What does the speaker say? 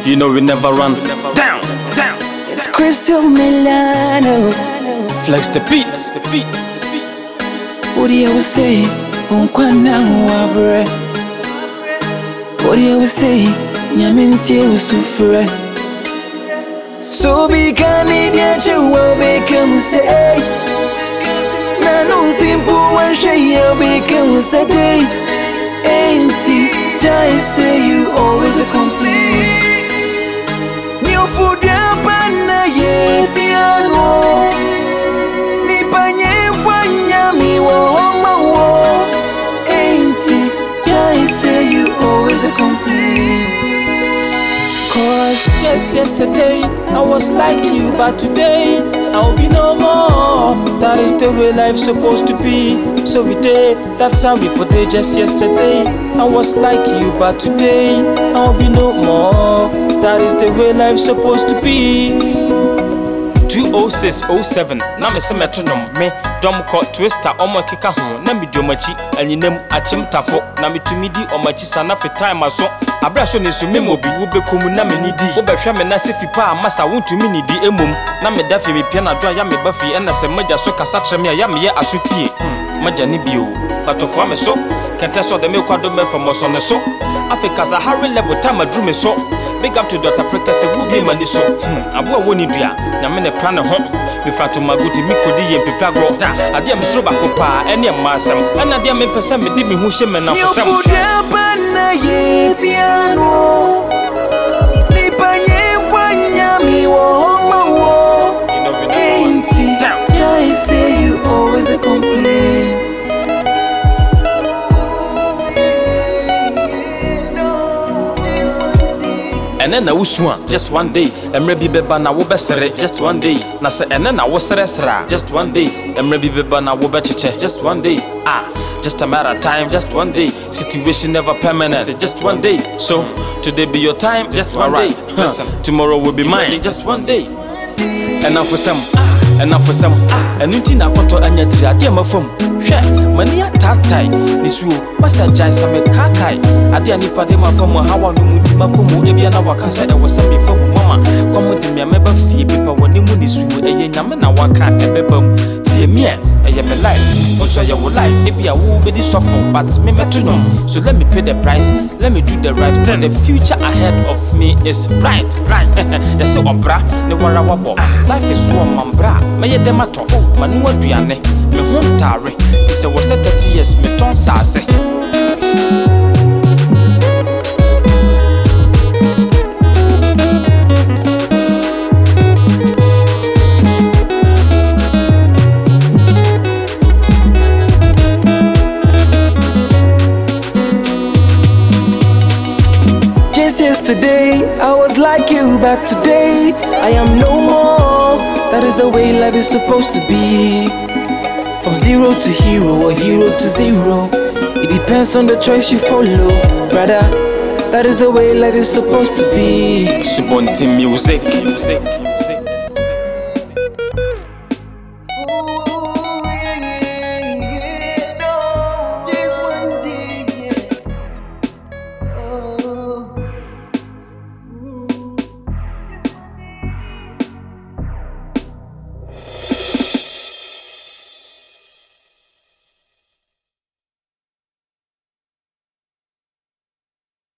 You know we never run down. It's Crystal Milano. Flex the beat. What do you always say? Unkwana wabre. What do you always say? Nyaminti usufre. So be Canadian, you will become say. Nano simple one share become say. Ain't I say you always a complain. New food yapana ye piano. Ni panye wanya mi wo homa wo. Ain't I say you always a complain. Cause just yesterday I was like you, but today I'll be no more. That is the way life's supposed to be. So we did, that's how we put it. Just yesterday I was like you, but today I'll be no more. That is the way life's supposed to be. 20607 na me se metronome me dom ko twister omo keka ho na me diomachi anyinam achim tafo na metumi di omachi sana fe time aso abra so ne so me mobi wo bekomu na me nidi wo behwe me na se fipa masa wontumi nidi emom na me dafe me pia na do ya me bafi na se maja so kasa trem ya me ye asotie maja ne bio batofo me so kenta so de me kwado me from so ne so Africa za high level time adru me so big up to Dr. Preka se wo be mani so abo woni dua na me ne plan ho me fa to maguti mi kodi ye pepagro ade me sro bakopa ene masam ana de me pesa me di me hu hye me na fosam You na ye piano. Ni panye wanya mi wo homa wo. Ain't I say you always a complain. And then I was one, just one day. And maybe beba na wo besere, just one day. Na se and then I was sera, just one day. And maybe beba na wo bechiche, just one day. Just a matter of time, just one day. Situation never permanent, just one day. So today be your time, just one day. Tomorrow will be mine, just one day. And now for some, and until na koto anya tira dia mafom. Hwe mani atatai nisuo masajai same kakai ade anipa de mafom hawa no mutima komu ebia na wakasa e wosame fam mama komu de me meba fie pepa woni mu nisuo eye nyame na waka ebebam tie me eye me life also your life ebia wo be di suffer but me metunom so let me pay the price, let me do the right for the future ahead of me is bright yes obra ne wara wabo life is so mambra me ye dem ato manu aduane me ho tare It's was 30 years, me ton sase. Just yesterday, I was like you, but today, I am no more. That is the way life is supposed to be. From zero to hero or hero to zero. It depends on the choice you follow, brother. That is the way life is supposed to be. Subonti music.